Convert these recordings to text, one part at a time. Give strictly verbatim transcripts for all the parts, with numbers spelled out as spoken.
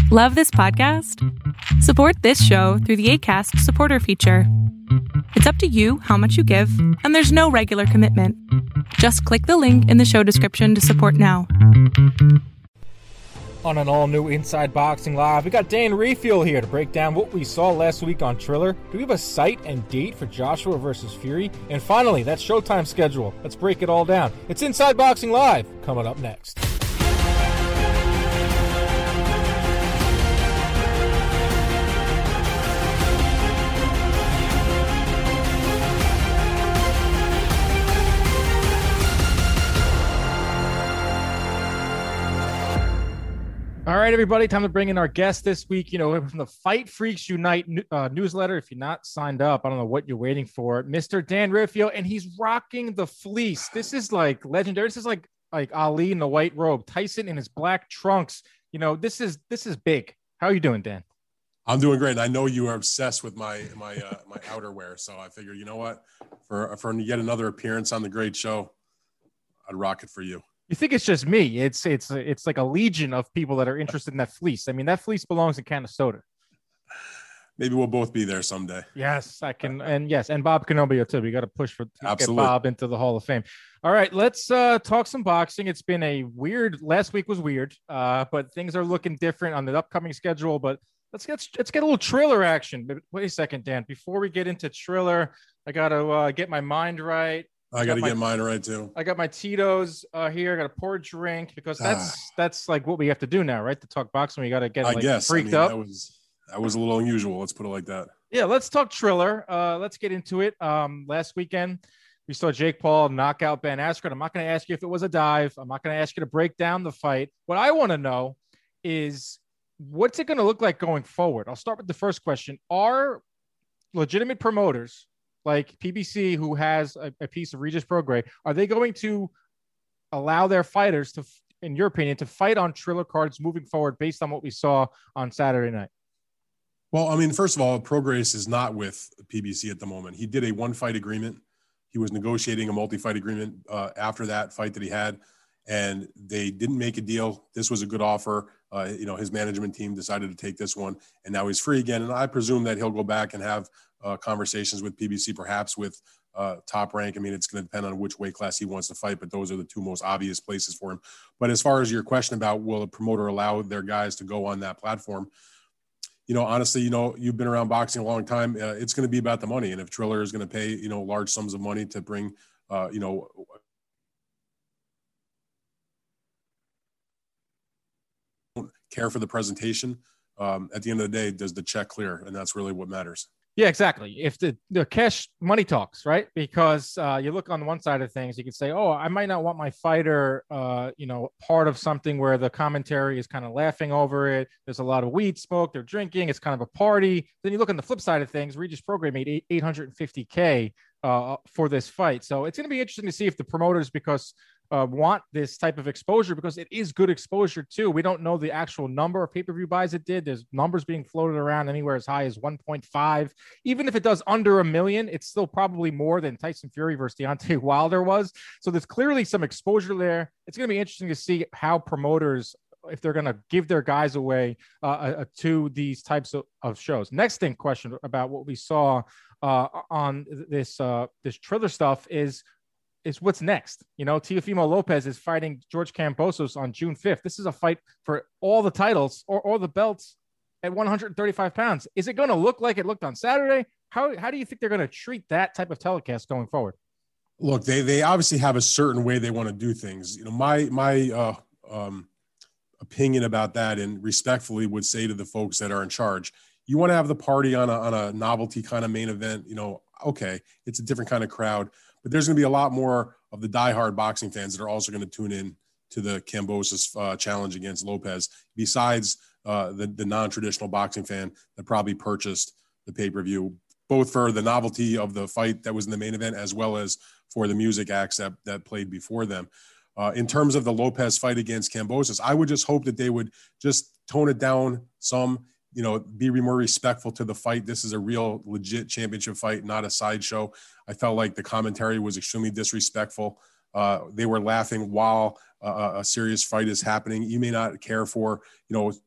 Love this podcast? Support this show through the Acast supporter feature. It's up to you how much you give, and there's no regular commitment. Just click the link in the show description to support now. On an all-new Inside Boxing Live, we got Dan Rafael here to break down what we saw last week on Triller. Do we have a site and date for Joshua versus Fury? And finally, that Showtime schedule. Let's break it all down. It's Inside Boxing Live, coming up next. All right, everybody, time to bring in our guest this week. You know, from the Fight Freaks Unite uh, newsletter. If you're not signed up, I don't know what you're waiting for. Mister Dan Rafael, and he's rocking the fleece. This is like legendary. This is like like Ali in the white robe, Tyson in his black trunks. You know, this is this is big. How are you doing, Dan? I'm doing great. I know you are obsessed with my my uh, my outerwear, so I figure, you know what, for for yet another appearance on the great show, I'd rock it for you. You think it's just me? It's it's it's like a legion of people that are interested in that fleece. I mean, that fleece belongs in Canastota. Maybe we'll both be there someday. Yes, I can. And yes, and Bob Canobio too. We got to push for to Absolutely. Get Bob into the Hall of Fame. All right, let's uh, talk some boxing. It's been a weird. Last week was weird, uh, but things are looking different on the upcoming schedule. But let's get let's get a little Triller action. But wait a second, Dan. Before we get into Triller, I got to uh, get my mind right. I, I got to get mine right too. I got my Tito's uh, here. I got to pour a drink because that's ah. that's like what we have to do now, right? To talk boxing, we got to get I like guess. freaked I mean, up. That was that was a little unusual. Let's put it like that. Yeah, let's talk Triller. Uh, let's get into it. Um, last weekend we saw Jake Paul knock out Ben Askren. I'm not going to ask you if it was a dive. I'm not going to ask you to break down the fight. What I want to know is what's it going to look like going forward. I'll start with the first question: are legitimate promoters like P B C, who has a, a piece of Regis Prograis, are they going to allow their fighters to, in your opinion, to fight on Triller cards moving forward based on what we saw on Saturday night? Well, I mean, first of all, Prograis is not with P B C at the moment. He did a one-fight agreement. He was negotiating a multi-fight agreement uh, after that fight that he had, and they didn't make a deal. This was a good offer. Uh, you know, his management team decided to take this one, and now he's free again. And I presume that he'll go back and have uh, conversations with P B C, perhaps with uh, Top Rank. I mean, it's going to depend on which weight class he wants to fight, but those are the two most obvious places for him. But as far as your question about will a promoter allow their guys to go on that platform, you know, honestly, you know, you've been around boxing a long time. Uh, it's going to be about the money. And if Triller is going to pay, you know, large sums of money to bring, uh, you know, care for the presentation, um, at the end of the day, does the check clear? And that's really what matters. Yeah, exactly. If the, the cash money talks, right? Because uh, you look on one side of things, you can say, oh, I might not want my fighter, uh, you know, part of something where the commentary is kind of laughing over it. There's a lot of weed smoke. They're drinking. It's kind of a party. Then you look on the flip side of things, Regis Prograis made eight hundred fifty K uh, for this fight. So it's going to be interesting to see if the promoters, because Uh, want this type of exposure, because it is good exposure too. We don't know the actual number of pay-per-view buys it did. There's numbers being floated around anywhere as high as one point five. Even if it does under a million, it's still probably more than Tyson Fury versus Deontay Wilder was. So there's clearly some exposure there. It's going to be interesting to see how promoters, if they're going to give their guys away uh, uh, to these types of, of shows. Next thing, question about what we saw uh, on this uh, this Triller stuff is is what's next. You know, Teofimo Lopez is fighting George Kambosos on June fifth. This is a fight for all the titles or all the belts at one hundred thirty-five pounds. Is it going to look like it looked on Saturday? How, how do you think they're going to treat that type of telecast going forward? Look, they, they obviously have a certain way they want to do things. You know, my, my uh, um, opinion about that, and respectfully would say to the folks that are in charge, you want to have the party on a, on a novelty kind of main event, you know, okay, it's a different kind of crowd. But there's going to be a lot more of the diehard boxing fans that are also going to tune in to the Kambosos uh, challenge against Lopez, besides uh, the, the non-traditional boxing fan that probably purchased the pay-per-view, both for the novelty of the fight that was in the main event, as well as for the music acts that, that played before them. Uh, in terms of the Lopez fight against Kambosos, I would just hope that they would just tone it down some, you know, be more respectful to the fight. This is a real legit championship fight, not a sideshow. I felt like the commentary was extremely disrespectful. Uh, they were laughing while uh, a serious fight is happening. You may not care for, you know,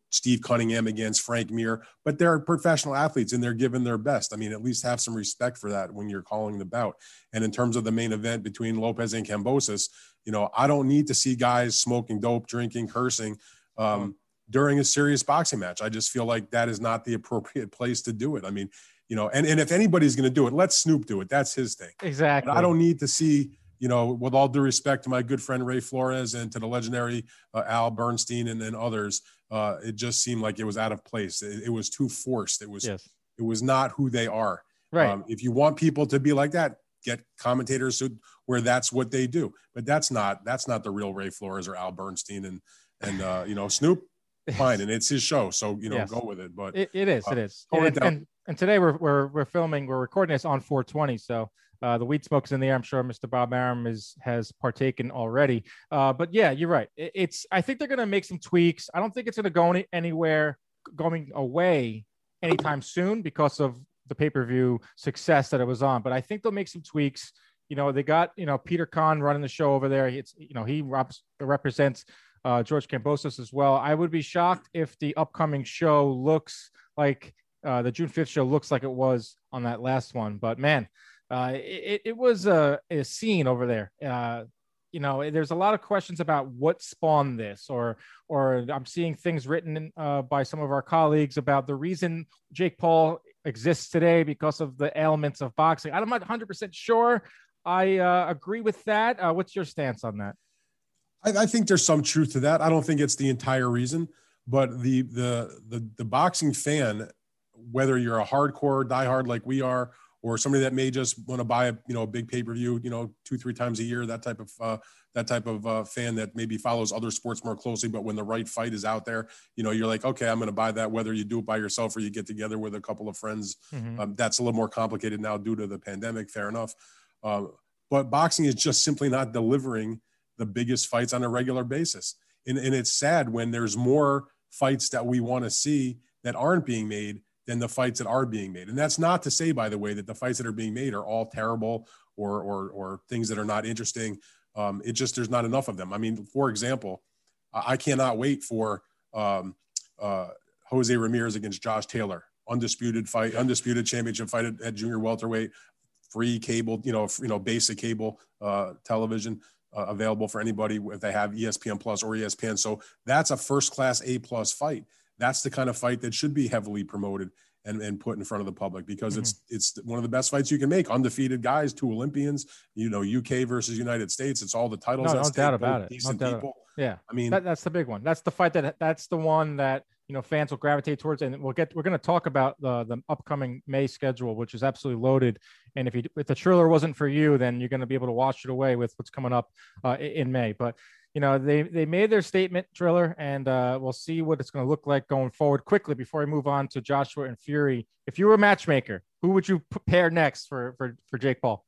Steve Cunningham against Frank Mir, but they're professional athletes and they're giving their best. I mean, at least have some respect for that when you're calling the bout. And in terms of the main event between Lopez and Kambosos, you know, I don't need to see guys smoking dope, drinking, cursing um, during a serious boxing match. I just feel like that is not the appropriate place to do it. I mean, you know, and, and if anybody's going to do it, let Snoop do it. That's his thing. Exactly. But I don't need to see, you know, with all due respect to my good friend Ray Flores and to the legendary uh, Al Bernstein and, and others, uh, it just seemed like it was out of place. It, it was too forced. It was, yes. it was not who they are. Right. Um, if you want people to be like that, get commentators who, where that's what they do. But that's not, that's not the real Ray Flores or Al Bernstein. And, and uh, you know, Snoop, fine. And it's his show. So, you know, yes. go with it. But it, it is, uh, it is. And, and, and today we're, we're, we're filming, we're recording this on four twenty. So Uh, the weed smoke's in the air. I'm sure Mister Bob Arum is has partaken already. Uh, but yeah, you're right. It, it's I think they're going to make some tweaks. I don't think it's going to go any, anywhere going away anytime soon because of the pay-per-view success that it was on. But I think they'll make some tweaks. You know, they got, you know, Peter Kahn running the show over there. It's, you know, he rep- represents uh, George Kambosos as well. I would be shocked if the upcoming show looks like uh, the June fifth show looks like it was on that last one. But man, Uh, it, it was a, a scene over there. Uh, you know, there's a lot of questions about what spawned this, or, or I'm seeing things written in, uh, by some of our colleagues about the reason Jake Paul exists today because of the ailments of boxing. I'm not one hundred percent sure I uh, agree with that. Uh, what's your stance on that? I, I think there's some truth to that. I don't think it's the entire reason, but the, the, the, the boxing fan, whether you're a hardcore diehard like we are, or somebody that may just want to buy a, you know, a big pay-per-view, you know, two, three times a year, that type of, uh, that type of uh, fan that maybe follows other sports more closely, but when the right fight is out there, you know, you're like, okay, I'm going to buy that, whether you do it by yourself or you get together with a couple of friends. Mm-hmm. Um, that's a little more complicated now due to the pandemic. Fair enough. Uh, but boxing is just simply not delivering the biggest fights on a regular basis. And, and it's sad when there's more fights that we want to see that aren't being made than the fights that are being made. And that's not to say, by the way, that the fights that are being made are all terrible or, or, or things that are not interesting. Um, it just, there's not enough of them. I mean, for example, I cannot wait for um, uh, Jose Ramirez against Josh Taylor, undisputed fight, undisputed championship fight at, at junior welterweight, free cable, you know, you know, basic cable uh, television uh, available for anybody if they have E S P N Plus or E S P N. So that's a first-class A plus fight. That's the kind of fight that should be heavily promoted and, and put in front of the public because mm-hmm. it's it's one of the best fights you can make. Undefeated guys, two Olympians, you know, U K versus United States. It's all the titles. No, no doubt about it. Decent no people. Yeah, I mean, that, that's the big one. That's the fight that that's the one that, you know, fans will gravitate towards. And we'll get we're going to talk about the the upcoming May schedule, which is absolutely loaded. And if you if the Triller wasn't for you, then you're going to be able to wash it away with what's coming up uh, in May. But you know, they, they made their statement, Triller, and uh, we'll see what it's going to look like going forward. Quickly, before I move on to Joshua and Fury, if you were a matchmaker, who would you pair next for for, for Jake Paul?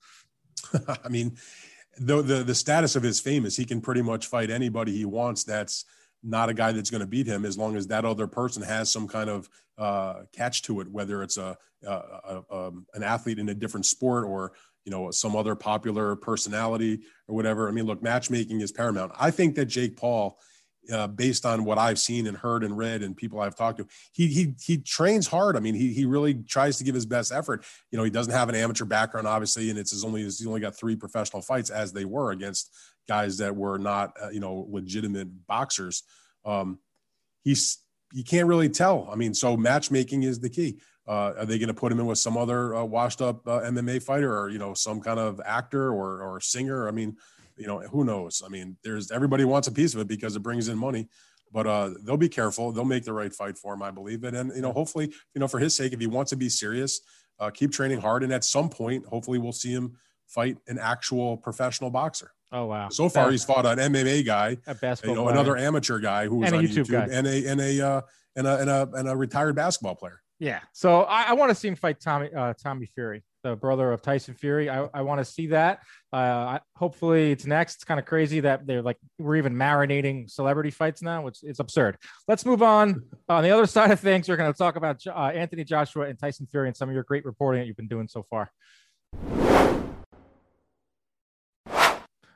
I mean, the, the the status of his fame is he can pretty much fight anybody he wants. That's not a guy that's going to beat him as long as that other person has some kind of uh, catch to it, whether it's a, a, a um, an athlete in a different sport or, you know, some other popular personality or whatever. I mean, look, matchmaking is paramount. I think that Jake Paul, uh, based on what I've seen and heard and read and people I've talked to, he he he trains hard. I mean, he he really tries to give his best effort. You know, he doesn't have an amateur background, obviously, and it's his only he's only got three professional fights as they were against guys that were not, uh, you know, legitimate boxers. Um, he's you can't really tell. I mean, so matchmaking is the key. Uh, are they going to put him in with some other uh, washed up uh, M M A fighter or, you know, some kind of actor or, or singer? I mean, you know, who knows? I mean, there's everybody wants a piece of it because it brings in money, but uh, they'll be careful. They'll make the right fight for him, I believe. And, and, you know, hopefully, you know, for his sake, if he wants to be serious, uh, keep training hard. And at some point, hopefully we'll see him fight an actual professional boxer. Oh, wow. So far, That's, he's fought an M M A guy, a basketball you know, player. another amateur guy who was and on YouTube, YouTube, guy. and a, and a, uh, and a, and a, and a retired basketball player. Yeah. So I, I want to see him fight Tommy, uh, Tommy Fury, the brother of Tyson Fury. I, I want to see that. Uh, I, hopefully it's next. It's kind of crazy that they're like, we're even marinating celebrity fights now, which is absurd. Let's move on. On the other side of things, we're going to talk about uh, Anthony Joshua and Tyson Fury and some of your great reporting that you've been doing so far.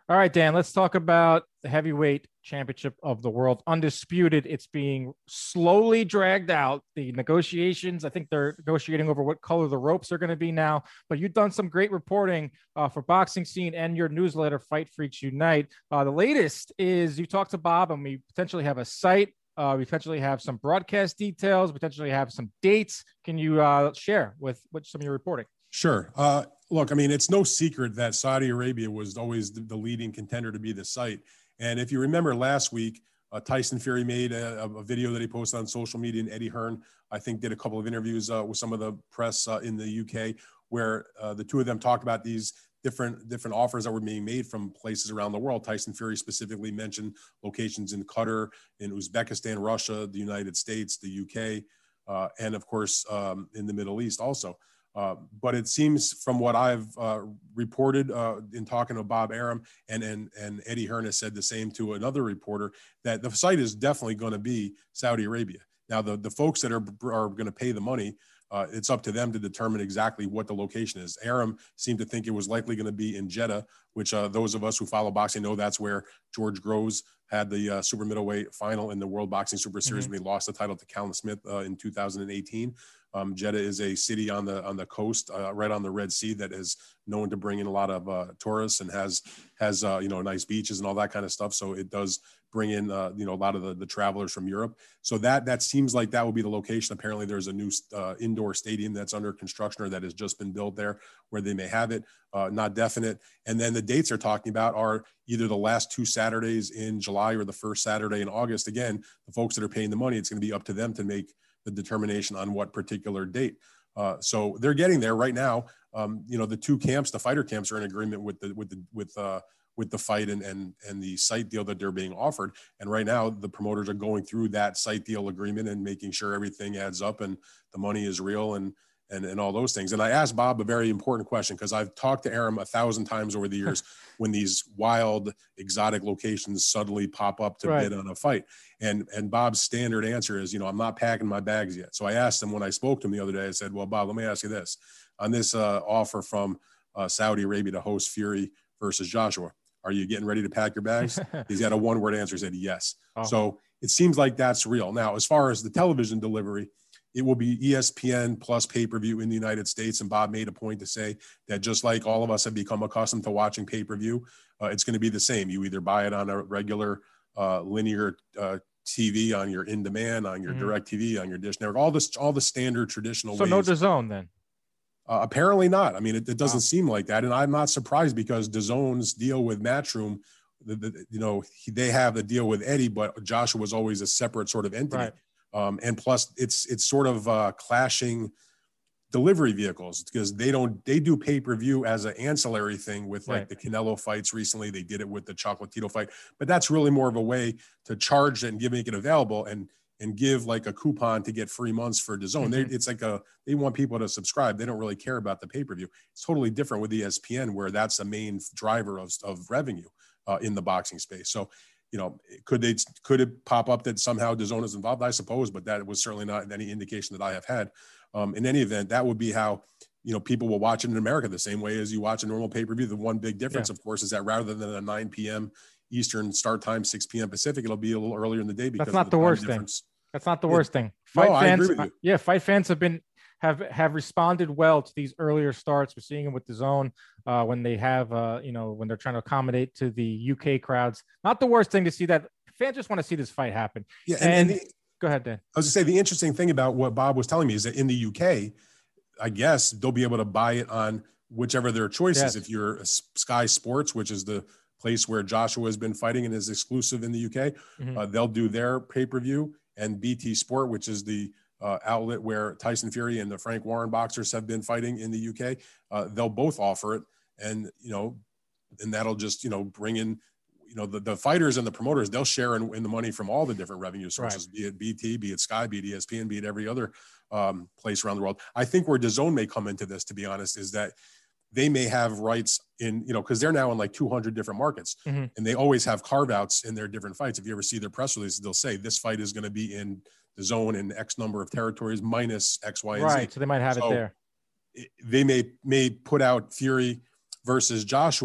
All right, Dan, let's talk about the heavyweight championship of the world. Undisputed, it's being slowly dragged out. The negotiations, I think they're negotiating over what color the ropes are going to be now. But you've done some great reporting uh, for Boxing Scene and your newsletter, Fight Freaks Unite. Uh, the latest is you talked to Bob, and we potentially have a site. Uh, we potentially have some broadcast details, potentially have some dates. Can you uh, share with, with some of your reporting? Sure. Uh, look, I mean, it's no secret that Saudi Arabia was always the, the leading contender to be the site. And if you remember last week, uh, Tyson Fury made a, a video that he posted on social media, and Eddie Hearn, I think, did a couple of interviews uh, with some of the press uh, in the U K, where uh, the two of them talked about these different different offers that were being made from places around the world. Tyson Fury specifically mentioned locations in Qatar, in Uzbekistan, Russia, the United States, the U K, uh, and of course um, in the Middle East also. Uh, but it seems from what I've uh, reported uh, in talking to Bob Arum, and, and, and Eddie Hearn has said the same to another reporter, that the site is definitely going to be Saudi Arabia. Now, the, the folks that are, are going to pay the money, uh, it's up to them to determine exactly what the location is. Arum seemed to think it was likely going to be in Jeddah, which uh, those of us who follow boxing know that's where George Groves had the uh, super middleweight final in the World Boxing Super Series mm-hmm. when he lost the title to Callum Smith uh, in two thousand eighteen. Um, Jeddah is a city on the on the coast, uh, right on the Red Sea, that is known to bring in a lot of uh, tourists and has has uh, you know nice beaches and all that kind of stuff. So it does bring in uh, you know a lot of the, the travelers from Europe. So that that seems like that will be the location. Apparently, there's a new uh, indoor stadium that's under construction or that has just been built there, where they may have it. Uh, not definite. And then the dates they're talking about are either the last two Saturdays in July or the first Saturday in August. Again, the folks that are paying the money, it's going to be up to them to make the determination on what particular date. Uh, so they're getting there right now. Um, you know, the two camps, the fighter camps, are in agreement with the with the with uh, with the fight and and and the site deal that they're being offered. And right now, the promoters are going through that site deal agreement and making sure everything adds up and the money is real and and and all those things. And I asked Bob a very important question, because I've talked to Arum a thousand times over the years when these wild, exotic locations suddenly pop up to right. bid on a fight. And and Bob's standard answer is, you know, I'm not packing my bags yet. So I asked him when I spoke to him the other day, I said, well, Bob, let me ask you this. On this uh, offer from uh, Saudi Arabia to host Fury versus Joshua, are you getting ready to pack your bags? He's got a one-word answer. He said, yes. Oh. So it seems like that's real. Now, as far as the television delivery, it will be E S P N plus pay-per-view in the United States. And Bob made a point to say that just like all of us have become accustomed to watching pay-per-view, uh, it's going to be the same. You either buy it on a regular uh, linear uh, T V, on your in-demand, on your mm-hmm. direct T V, on your Dish Network, all this, all the standard traditional so ways. So no DAZN then? Uh, apparently not. I mean, it, it doesn't wow. seem like that. And I'm not surprised, because DAZN's deal with Matchroom, the, the, you know, he, they have the deal with Eddie, but Joshua was always a separate sort of entity. Right. Um, and plus it's, it's sort of uh, clashing delivery vehicles, because they don't, they do pay-per-view as an ancillary thing with like right. the Canelo fights recently. They did it with the Chocolatito fight, but that's really more of a way to charge it and give, make it available and, and give like a coupon to get free months for DAZN. Mm-hmm. They, it's like a, they want people to subscribe. They don't really care about the pay-per-view. It's totally different with E S P N, where that's the main driver of, of revenue uh, in the boxing space. So, you know, could they, could it pop up that somehow DAZN is involved? I suppose, but that was certainly not any indication that I have had. Um, in any event, that would be how, you know, people will watch it in America the same way as you watch a normal pay-per-view. The one big difference, yeah. of course, is that rather than a nine p.m. Eastern start time, six p.m. Pacific, it'll be a little earlier in the day. Because that's not the, the worst difference. thing. That's not the worst yeah. thing. Fight no, fans, I agree with you. Yeah, fight fans have been have have responded well to these earlier starts. We're seeing them with DAZN uh, when they have, uh, you know, when they're trying to accommodate to the U K crowds. Not the worst thing to see that. Fans just want to see this fight happen. Yeah, and, and, and the, go ahead, Dan. I was going to say, the interesting thing about what Bob was telling me is that in the U K, I guess they'll be able to buy it on whichever their choice yes. is. If you're Sky Sports, which is the place where Joshua has been fighting and is exclusive in the U K, mm-hmm. uh, they'll do their pay-per-view, and B T Sport, which is the uh, outlet where Tyson Fury and the Frank Warren boxers have been fighting in the U K, uh, they'll both offer it. And, you know, and that'll just, you know, bring in, you know, the, the fighters and the promoters, they'll share in, in the money from all the different revenue sources, right. be it B T, be it Sky, be it E S P N, be it every other um, place around the world. I think where DAZN may come into this, to be honest, is that they may have rights in, you know, because they're now in like two hundred different markets, mm-hmm. and they always have carve outs in their different fights. If you ever see their press releases, they'll say this fight is going to be in DAZN in X number of territories minus X, Y, and right. Z. Right. So they might have so it there. It, they may, may put out Fury versus Joshua,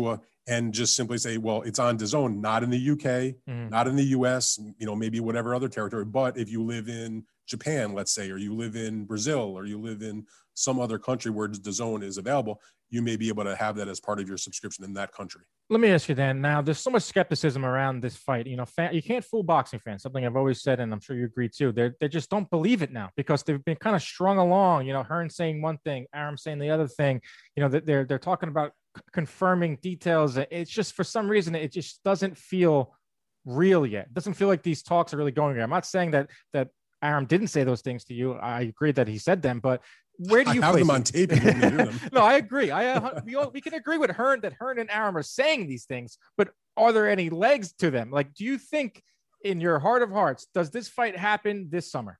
and just simply say, well, it's on DAZN, not in the U K, mm-hmm. not in the U S, you know, maybe whatever other territory. But if you live in Japan, let's say, or you live in Brazil, or you live in some other country where DAZN is available, you may be able to have that as part of your subscription in that country. Let me ask you then, now there's so much skepticism around this fight. You know, fan, you can't fool boxing fans, something I've always said, and I'm sure you agree too. They they just don't believe it now because they've been kind of strung along, you know, Hearn saying one thing, Arum saying the other thing, you know, that they're, they're talking about confirming details. It's just, for some reason, it just doesn't feel real yet. It doesn't feel like these talks are really going there. I'm not saying that, that Arum didn't say those things to you. I agree that he said them, but where do you I have place them on tape? You want to hear them. No, I agree. I uh, we, all, we can agree with Hearn that Hearn and Arum are saying these things, but are there any legs to them? Like, do you think, in your heart of hearts, does this fight happen this summer?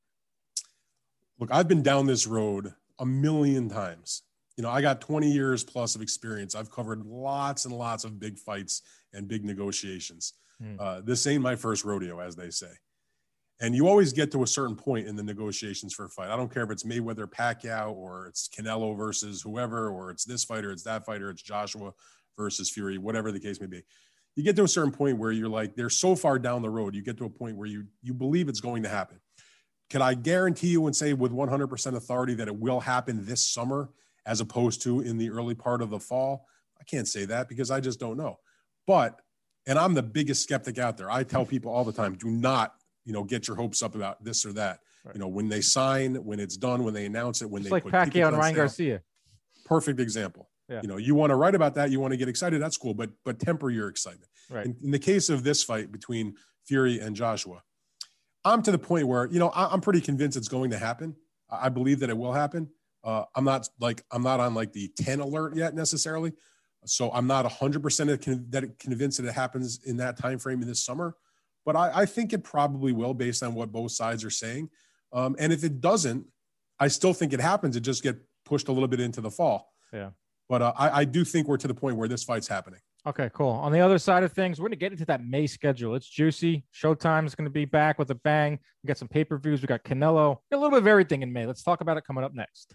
Look, I've been down this road a million times. You know, I got twenty years plus of experience. I've covered lots and lots of big fights and big negotiations. Hmm. Uh, this ain't my first rodeo, as they say. And you always get to a certain point in the negotiations for a fight. I don't care if it's Mayweather, Pacquiao, or it's Canelo versus whoever, or it's this fighter, it's that fighter, it's Joshua versus Fury, whatever the case may be. You get to a certain point where you're like, they're so far down the road, you get to a point where you you believe it's going to happen. Can I guarantee you and say with one hundred percent authority that it will happen this summer as opposed to in the early part of the fall? I can't say that because I just don't know. But, and I'm the biggest skeptic out there. I tell people all the time, do not, you know, get your hopes up about this or that. Right. You know, when they sign, when it's done, when they announce it, when Just they like put Pacquiao and Ryan sale, Garcia. Perfect example. Yeah. You know, you want to write about that, you want to get excited, that's cool, but but temper your excitement. Right. In, in the case of this fight between Fury and Joshua, I'm to the point where, you know, I, I'm pretty convinced it's going to happen. I, I believe that it will happen. Uh, I'm not like I'm not on like the ten alert yet necessarily, so I'm not one hundred percent that convinced that it happens in that time frame in this summer. But I, I think it probably will, based on what both sides are saying. Um, and if it doesn't, I still think it happens. It just get pushed a little bit into the fall. Yeah. But uh, I, I do think we're to the point where this fight's happening. Okay, cool. On the other side of things, we're going to get into that May schedule. It's juicy. Showtime is going to be back with a bang. We got some pay-per-views. We got Canelo. We got a little bit of everything in May. Let's talk about it coming up next.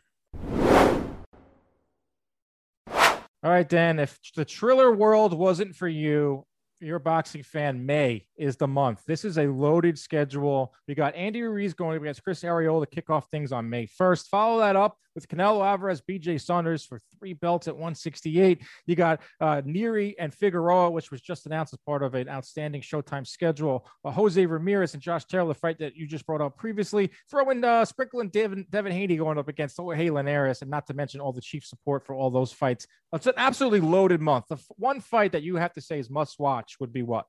All right, Dan, if the Triller world wasn't for you, you're a boxing fan, May is the month. This is a loaded schedule. We got Andy Ruiz going against Chris Arreola to kick off things on May first. Follow that up with Canelo Alvarez, B J Saunders for three belts at one sixty-eight. You got uh, Neary and Figueroa, which was just announced as part of an outstanding Showtime schedule. Uh, Jose Ramirez and Josh Taylor, the fight that you just brought up previously. Throw in uh, Sprinkle and Devin, Devin Haney going up against Jorge Linares, and not to mention all the chief support for all those fights. It's an absolutely loaded month. The f- one fight that you have to say is must watch would be what?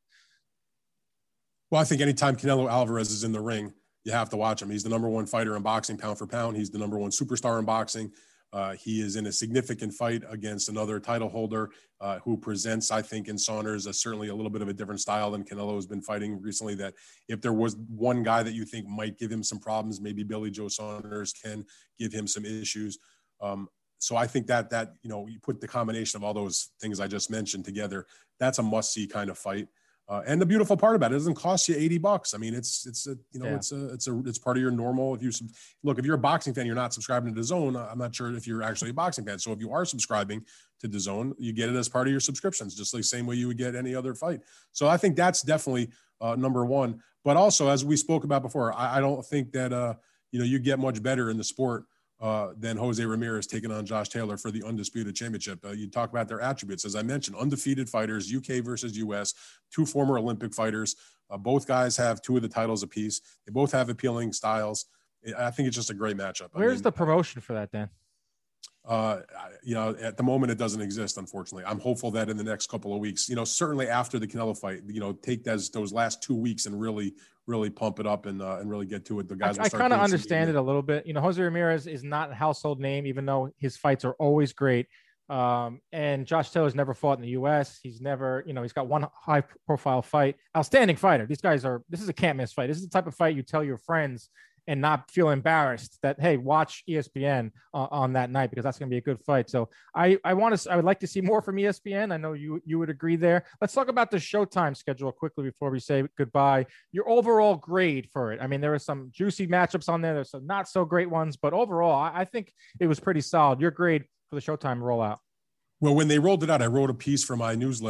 Well, I think anytime Canelo Alvarez is in the ring, you have to watch him. He's the number one fighter in boxing, pound for pound. He's the number one superstar in boxing. Uh, he is in a significant fight against another title holder uh, who presents, I think, in Saunders, a, certainly a little bit of a different style than Canelo has been fighting recently. That if there was one guy that you think might give him some problems, maybe Billy Joe Saunders can give him some issues. Um, so I think that, that, you know, you put the combination of all those things I just mentioned together, that's a must-see kind of fight. Uh, and the beautiful part about it, it doesn't cost you eighty bucks. I mean, it's, it's a, you know, yeah. it's a, it's a, it's part of your normal. If you look, if you're a boxing fan, you're not subscribing to DAZN. I'm not sure if you're actually a boxing fan. So if you are subscribing to DAZN, you get it as part of your subscriptions, just like the same way you would get any other fight. So I think that's definitely uh, number one, but also as we spoke about before, I, I don't think that, uh, you know, you get much better in the sport uh, than Jose Ramirez taking on Josh Taylor for the undisputed championship. Uh, you talk about their attributes, as I mentioned, undefeated fighters, U K versus U S, two former Olympic fighters. Uh, both guys have two of the titles apiece. They both have appealing styles. I think it's just a great matchup. Where's I mean, the promotion for that, Dan? Uh, you know, at the moment it doesn't exist, unfortunately. I'm hopeful that in the next couple of weeks, you know, certainly after the Canelo fight, you know, take those those last two weeks and really, really pump it up and uh, and really get to it. The guys, I, I kind of understand it a little bit. You know, Jose Ramirez is not a household name, even though his fights are always great. Um, and Josh Taylor's never fought in the U S. He's never, you know, he's got one high profile fight, outstanding fighter. These guys are, this is a can't miss fight. This is the type of fight you tell your friends and not feel embarrassed that, hey, watch E S P N uh, on that night, because that's going to be a good fight. So I, I want to, I would like to see more from E S P N. I know you, you would agree there. Let's talk about the Showtime schedule quickly before we say goodbye. Your overall grade for it. I mean, there are some juicy matchups on there. There's some not so great ones, but overall, I, I think it was pretty solid. Your grade for the Showtime rollout. Well, when they rolled it out, I wrote a piece for my newsletter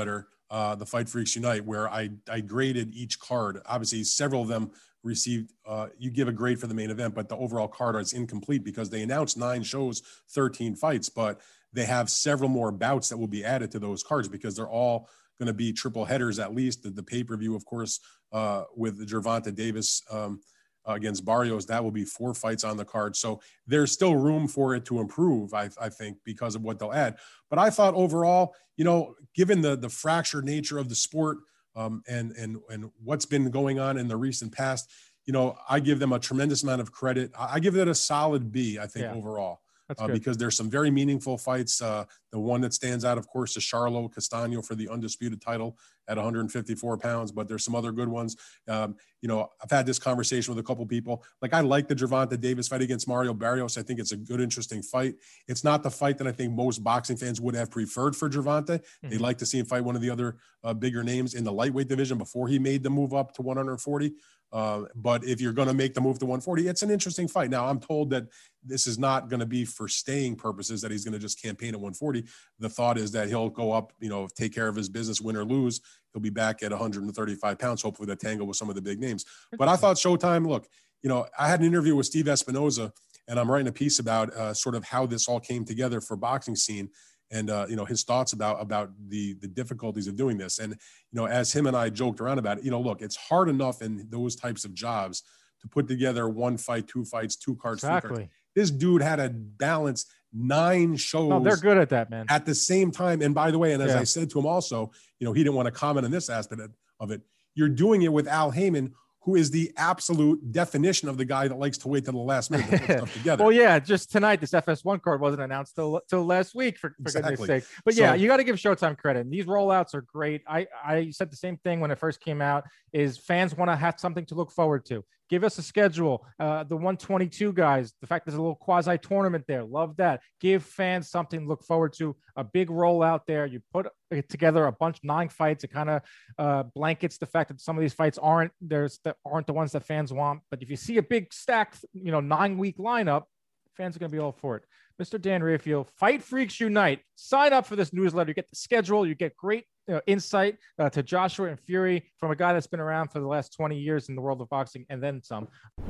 uh, the Fight Freaks Unite, where I, I graded each card. Obviously, several of them received, uh, you give a grade for the main event, but the overall card is incomplete because they announced nine shows, thirteen fights, but they have several more bouts that will be added to those cards because they're all going to be triple headers at least. The, the pay-per-view, of course, uh, with the Gervonta Davis um, against Barrios, that will be four fights on the card. So there's still room for it to improve, I, I think, because of what they'll add. But I thought overall, you know, given the the fractured nature of the sport um, and and and what's been going on in the recent past, you know, I give them a tremendous amount of credit. I, I give it a solid B, I think, yeah. overall. Uh, because there's some very meaningful fights. Uh, the one that stands out, of course, is Charlo Castaño for the undisputed title at one hundred fifty-four pounds, but there's some other good ones. Um, you know, I've had this conversation with a couple people. Like, I like the Gervonta Davis fight against Mario Barrios. I think it's a good, interesting fight. It's not the fight that I think most boxing fans would have preferred for Gervonta. Mm-hmm. They'd like to see him fight one of the other uh, bigger names in the lightweight division before he made the move up to one hundred forty. Uh, but if you're going to make the move to one forty, it's an interesting fight. Now, I'm told that this is not going to be for staying purposes, that he's going to just campaign at one forty. The thought is that he'll go up, you know, take care of his business, win or lose. He'll be back at one hundred thirty-five pounds, hopefully to tangle with some of the big names. But I thought Showtime, look, you know, I had an interview with Steve Espinoza, and I'm writing a piece about uh, sort of how this all came together for boxing scene. And, uh, you know, his thoughts about, about the, the difficulties of doing this. And, you know, as him and I joked around about it, you know, look, it's hard enough in those types of jobs to put together one fight, two fights, two cards, exactly. three cards. This dude had to balance nine shows. No, they're good at that, man. At the same time. And by the way, and as yeah. I said to him also, you know, he didn't want to comment on this aspect of it. You're doing it with Al Heyman, who is the absolute definition of the guy that likes to wait till the last minute to put stuff together. Well, yeah, just tonight, this F S one card wasn't announced till, till last week, for, for exactly. goodness sake. But so, yeah, you got to give Showtime credit. And these rollouts are great. I, I said the same thing when it first came out, is fans want to have something to look forward to. Give us a schedule. Uh, the one twenty-two guys, the fact there's a little quasi tournament there. Love that. Give fans something to look forward to. A big rollout there. You put together a bunch, nine fights. It kind of uh, blankets the fact that some of these fights aren't there's that aren't the ones that fans want. But if you see a big stacked, you know, nine week lineup, fans are going to be all for it. Mister Dan Rafael, Fight Freaks Unite. Sign up for this newsletter. You get the schedule. You get great you know, insight uh, to Joshua and Fury from a guy that's been around for the last twenty years in the world of boxing, and then some.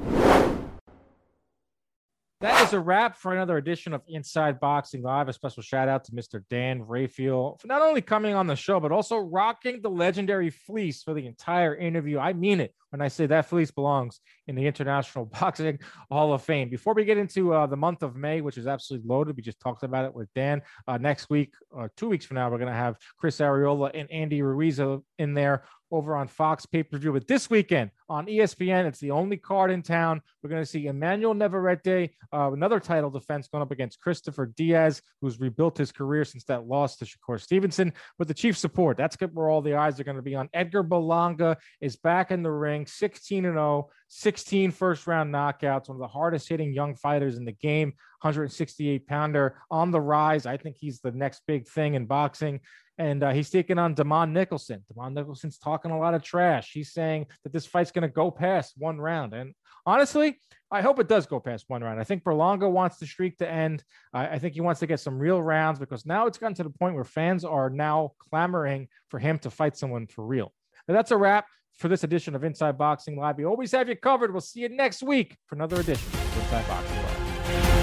That is a wrap for another edition of Inside Boxing Live. A special shout out to Mister Dan Rafael for not only coming on the show, but also rocking the legendary fleece for the entire interview. I mean it when I say that fleece belongs in the International Boxing Hall of Fame. Before we get into uh, the month of May, which is absolutely loaded, we just talked about it with Dan. Uh, next week, or two weeks from now, we're going to have Chris Arreola and Andy Ruiz in there over on Fox pay-per-view. But this weekend on E S P N, it's the only card in town. We're going to see Emmanuel Navarrete, uh, another title defense going up against Christopher Diaz, who's rebuilt his career since that loss to Shakur Stevenson. With the chief support, that's where all the eyes are going to be on. Edgar Berlanga is back in the ring, sixteen and oh, sixteen first-round knockouts, one of the hardest-hitting young fighters in the game, one sixty-eight pounder on the rise. I think he's the next big thing in boxing. And uh, he's taking on Damon Nicholson. Damon Nicholson's talking a lot of trash. He's saying that this fight's going to go past one round. And honestly, I hope it does go past one round. I think Berlanga wants the streak to end. I, I think he wants to get some real rounds, because now it's gotten to the point where fans are now clamoring for him to fight someone for real. Now, that's a wrap for this edition of Inside Boxing Live. We always have you covered. We'll see you next week for another edition of Inside Boxing Live.